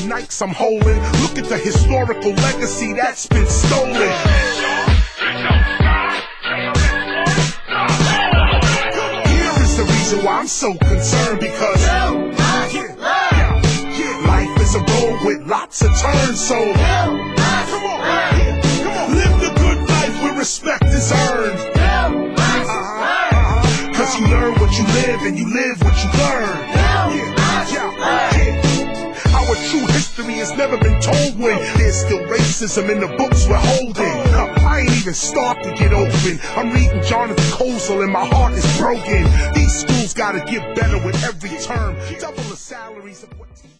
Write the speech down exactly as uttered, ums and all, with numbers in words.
Nikes I'm holding. Look at the historical legacy that's been stolen. Here is the reason why I'm so concerned, because yeah, yeah, yeah, life is a road with lots of turns, so come on, yeah, come on, live the good life where respect is earned. Uh-huh, Cause you learn what you live and you live what you learn. Yeah, yeah, yeah. Our true history has never been told when there's still racism in the books we're holding. Uh, I ain't even start to get open. I'm reading Jonathan Kozol and my heart is broken. These schools gotta get better with every term. Double the salaries of what